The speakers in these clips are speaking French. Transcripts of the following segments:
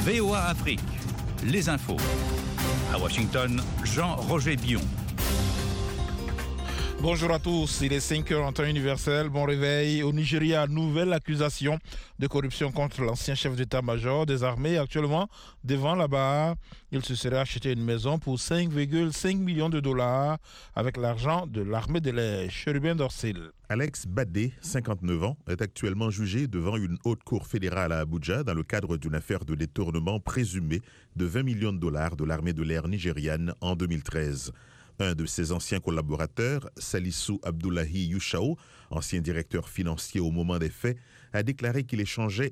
VOA Afrique, les infos. À Washington, Jean-Roger Bion. Bonjour à tous, il est 5h en temps universel, bon réveil. Au Nigeria, nouvelle accusation de corruption contre l'ancien chef d'état-major des armées. Actuellement, devant la barre, il se serait acheté une maison pour 5,5 millions de dollars avec l'argent de l'armée de l'air. Chérubin Dorsil. Alex Badé, 59 ans, est actuellement jugé devant une haute cour fédérale à Abuja dans le cadre d'une affaire de détournement présumé de 20 millions de dollars de l'armée de l'air nigériane en 2013. Un de ses anciens collaborateurs, Salisu Abdullahi Yushao, ancien directeur financier au moment des faits, a déclaré qu'il échangeait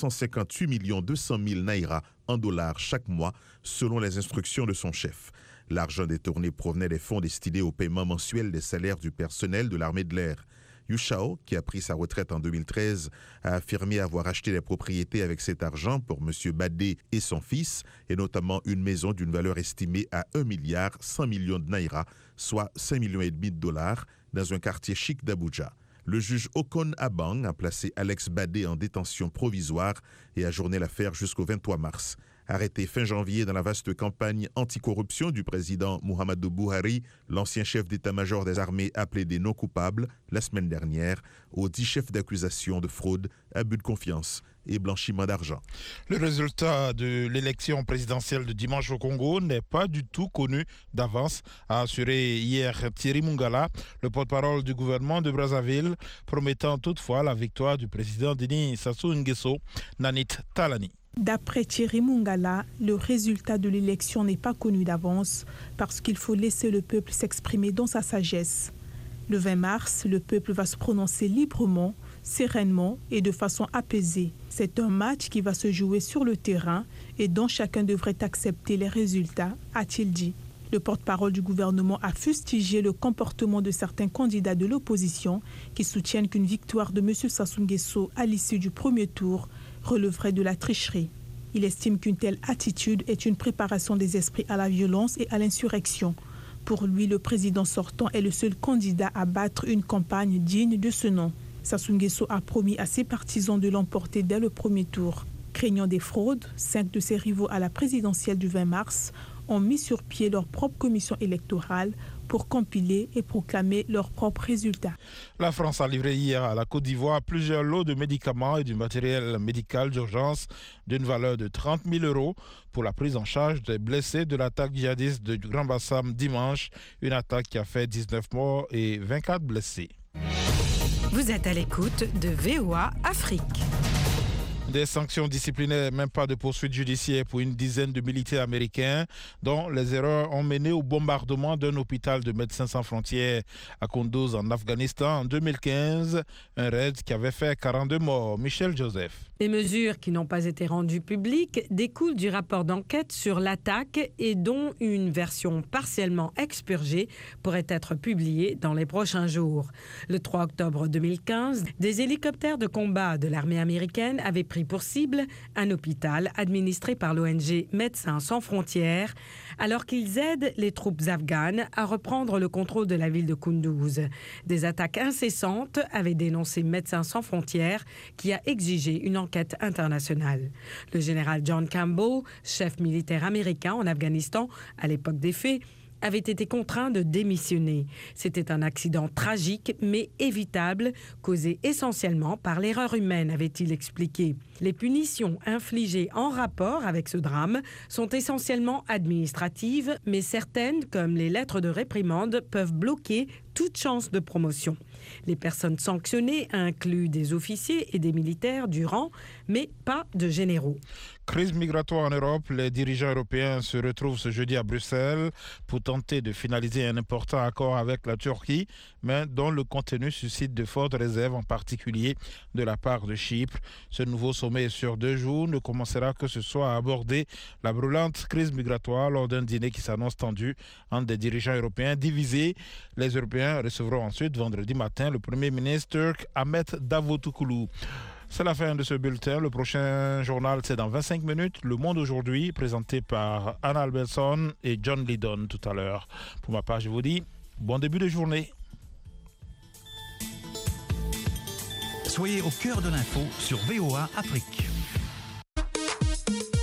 558 200 000 naira en dollars chaque mois, selon les instructions de son chef. L'argent détourné provenait des fonds destinés au paiement mensuel des salaires du personnel de l'armée de l'air. Yushao, qui a pris sa retraite en 2013, a affirmé avoir acheté des propriétés avec cet argent pour M. Badé et son fils, et notamment une maison d'une valeur estimée à 1,1 milliard de naira, soit 5,5 millions de dollars, dans un quartier chic d'Abuja. Le juge Okon Abang a placé Alex Badé en détention provisoire et a ajourné l'affaire jusqu'au 23 mars. Arrêté fin janvier dans la vaste campagne anticorruption du président Muhammadu Buhari, l'ancien chef d'état-major des armées a plaidé non coupable la semaine dernière aux 10 chefs d'accusation de fraude, abus de confiance et blanchiment d'argent. Le résultat de l'élection présidentielle de dimanche au Congo n'est pas du tout connu d'avance, a assuré hier Thierry Mungala, le porte-parole du gouvernement de Brazzaville, promettant toutefois la victoire du président Denis Sassou Nguesso, Nanit Talani. D'après Thierry Mungala, le résultat de l'élection n'est pas connu d'avance parce qu'il faut laisser le peuple s'exprimer dans sa sagesse. Le 20 mars, le peuple va se prononcer librement, sereinement et de façon apaisée. C'est un match qui va se jouer sur le terrain et dont chacun devrait accepter les résultats, a-t-il dit. Le porte-parole du gouvernement a fustigé le comportement de certains candidats de l'opposition qui soutiennent qu'une victoire de M. Sassou Nguesso à l'issue du premier tour relèverait de la tricherie. Il estime qu'une telle attitude est une préparation des esprits à la violence et à l'insurrection. Pour lui, le président sortant est le seul candidat à battre une campagne digne de ce nom. Sassou Nguesso a promis à ses partisans de l'emporter dès le premier tour. Craignant des fraudes, 5 de ses rivaux à la présidentielle du 20 mars ont mis sur pied leur propre commission électorale pour compiler et proclamer leurs propres résultats. La France a livré hier à la Côte d'Ivoire plusieurs lots de médicaments et du matériel médical d'urgence d'une valeur de 30 000 € pour la prise en charge des blessés de l'attaque djihadiste du Grand Bassam dimanche, une attaque qui a fait 19 morts et 24 blessés. Vous êtes à l'écoute de VOA Afrique. Des sanctions disciplinaires, même pas de poursuites judiciaires pour une dizaine de militaires américains dont les erreurs ont mené au bombardement d'un hôpital de Médecins sans frontières à Kunduz en Afghanistan en 2015, un raid qui avait fait 42 morts. Michel Joseph. Les mesures qui n'ont pas été rendues publiques découlent du rapport d'enquête sur l'attaque et dont une version partiellement expurgée pourrait être publiée dans les prochains jours. Le 3 octobre 2015, des hélicoptères de combat de l'armée américaine avaient pris pour cible un hôpital administré par l'ONG Médecins sans frontières, alors qu'ils aident les troupes afghanes à reprendre le contrôle de la ville de Kunduz. Des attaques incessantes avaient dénoncé Médecins sans frontières, qui a exigé une enquête internationale. Le général John Campbell, chef militaire américain en Afghanistan à l'époque des faits, avait été contraint de démissionner. C'était un accident tragique, mais évitable, causé essentiellement par l'erreur humaine, avait-il expliqué. Les punitions infligées en rapport avec ce drame sont essentiellement administratives, mais certaines, comme les lettres de réprimande, peuvent bloquer toute chance de promotion. Les personnes sanctionnées incluent des officiers et des militaires du rang, mais pas de généraux. Crise migratoire en Europe, les dirigeants européens se retrouvent ce jeudi à Bruxelles pour tenter de finaliser un important accord avec la Turquie, mais dont le contenu suscite de fortes réserves, en particulier de la part de Chypre. Ce nouveau sommet sur 2 jours ne commencera que ce soir à aborder la brûlante crise migratoire lors d'un dîner qui s'annonce tendu entre des dirigeants européens divisés. Les Européens recevront ensuite vendredi matin le Premier ministre turc Ahmet Davutoglu. C'est la fin de ce bulletin. Le prochain journal, c'est dans 25 minutes. Le Monde aujourd'hui, présenté par Anna Albertson et John Lydon tout à l'heure. Pour ma part, je vous dis bon début de journée. Soyez au cœur de l'info sur VOA Afrique.